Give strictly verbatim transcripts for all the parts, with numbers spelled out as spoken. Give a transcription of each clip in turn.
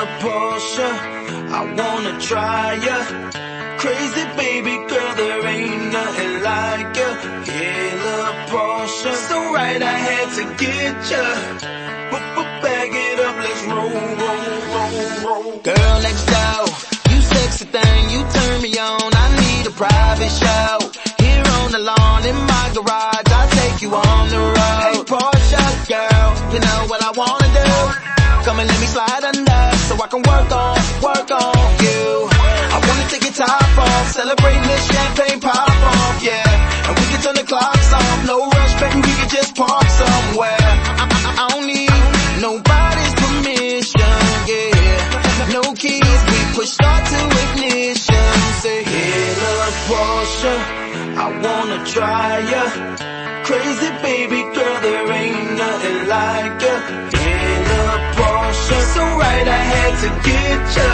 Porsche, I wanna try ya. Crazy baby girl, there ain't nothing like ya. Hey, little Porsche, so right I had to get ya. Bag it up, let's roll, roll, roll, roll. Girl next door, you sexy thing, you turn me on. I need a private show. Here on the lawn in my garage, I'll take you on the road. Hey Porsche girl, you know what I wanna do. Come and let me slide under, so I can work on, work on you. I wanna take your top off, celebrating this champagne pop off, yeah. And we can turn the clocks off, no rush, baby, we can just park somewhere. I, I, I don't need nobody's permission, yeah. No keys, we push start to ignition. Say, hey, little Porsche, I wanna try ya. Crazy baby girl, there ain't nothing like ya. Hey, little Porsche, so right I had to get ya.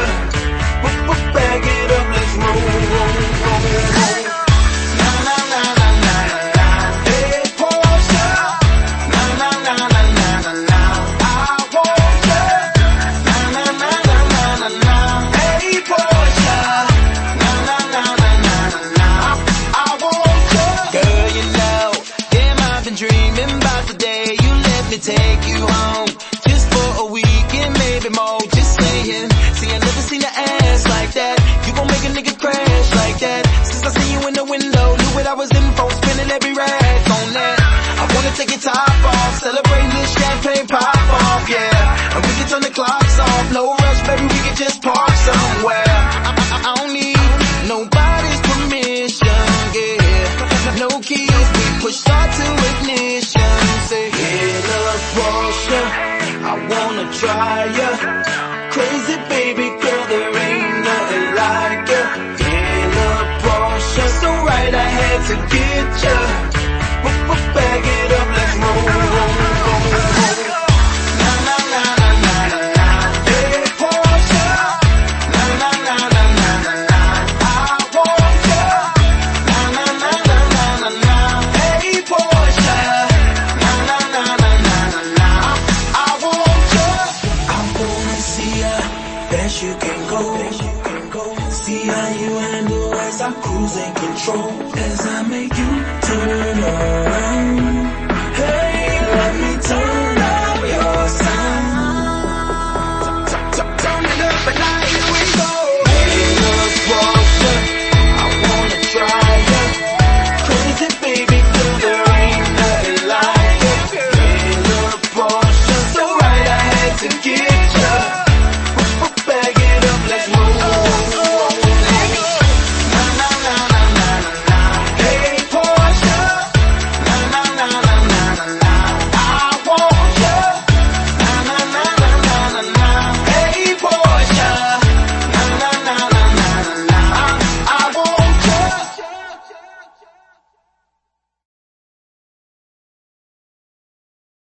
Bag it up, let's roll, roll, roll, roll. Na na na na na na. Hey Porsche, na na na na na na na. I want ya. Na na na na na na na. Hey Porsche, na na na na na na na. I want ya. Girl, you know, damn I've been dreaming about the day you let me take you home, just for a week and maybe more. Just saying, see I never seen an ass like that. You gon' make a nigga crash like that. Since I seen you in the window, knew what I was in for, spinning every rag on that. I wanna take your top off, celebrating this champagne pop off, yeah. And we can turn the clocks off, no rush, baby, we can just park somewhere. I, I, I don't need nobody's permission, yeah. No keys, we push start to ignition. Say, hey, little Porsche, I wanna try ya. Crazy baby girl, there ain't nothing like ya. Hey, little Porsche, so right I had to get ya. Bag it up, let's roll, roll, roll, roll. Na na na na na na na. Hey Porsche, na na na na na na na. I want ya. Na na na na na na na. Hey Porsche, na na na na na na na. I want ya. I'm gonna see ya, best you can go. See how you handle as I cruise in control.